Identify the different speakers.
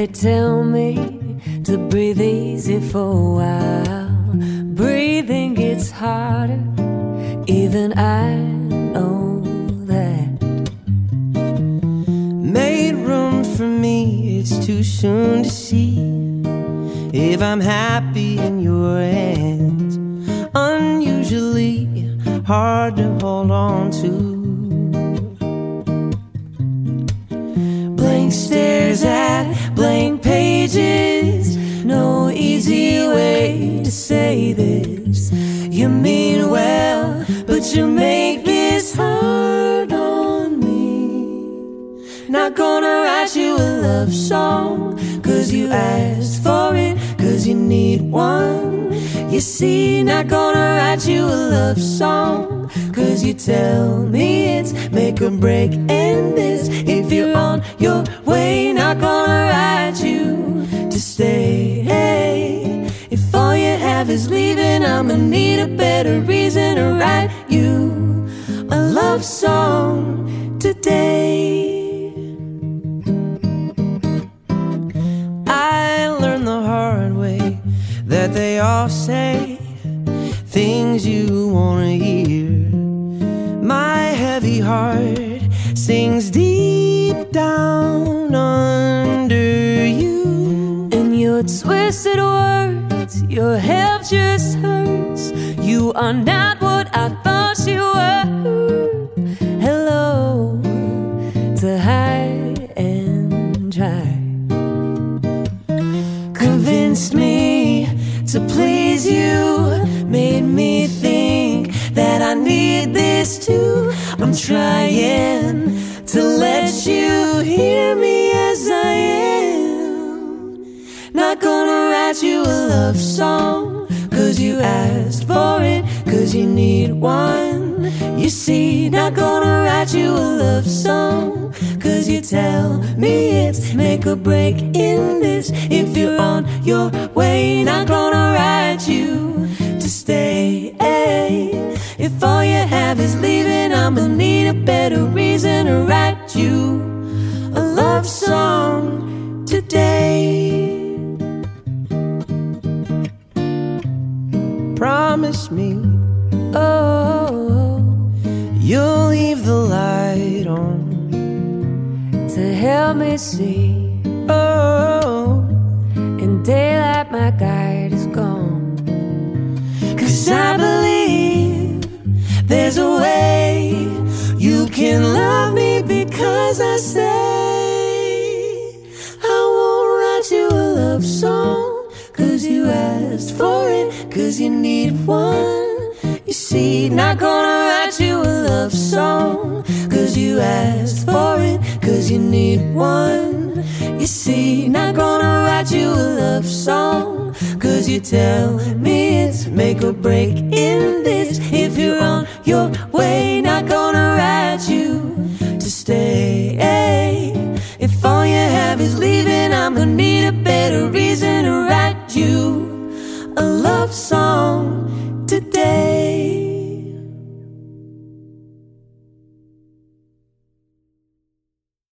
Speaker 1: They tell me to breathe easy for a while. Breathing gets harder, even I know that.
Speaker 2: Made room for me, it's too soon to see if I'm happy in your hands. Unusually hard to hold on to. Blank stares at blank pages, no easy way to say this. You mean well, but you make this hard on me. Not gonna write you a love song, cause you asked for it, cause you need one. You see, not gonna write you a love song, cause you tell me it's make or break in this. If you're on your way, not gonna write you to stay. If all you have is leaving, I'ma need a better reason to write you a love song today. I learned the hard way that they all say things you wanna hear. My heavy heart sings deep down under you.
Speaker 1: And your twisted words, your help just hurts. You are not what I thought you were. Hello to high and dry.
Speaker 2: Convinced me to please you, made me think that I need this too. I'm trying to let you hear me as I am. Not gonna write you a love song, cause you asked for it, cause you need one. You see, not gonna write you a love song, cause you tell me it's make or break in this. If you're on your way, not gonna write you to stay. If all you have is leaving, I'ma need a better reason to write you a love song today. Promise me,
Speaker 1: Oh,
Speaker 2: you'll leave the light on
Speaker 1: to help me see.
Speaker 2: Oh,
Speaker 1: In daylight my guide is gone.
Speaker 2: cause I believe there's a way you can love me, because I say I won't write you a love song, cause you asked for it, cause you need one. You see, not gonna write you a love song, cause you asked for it, cause you need one. You see, not gonna write you a love song, cause you tell me it's make or break in this. If you're on your way,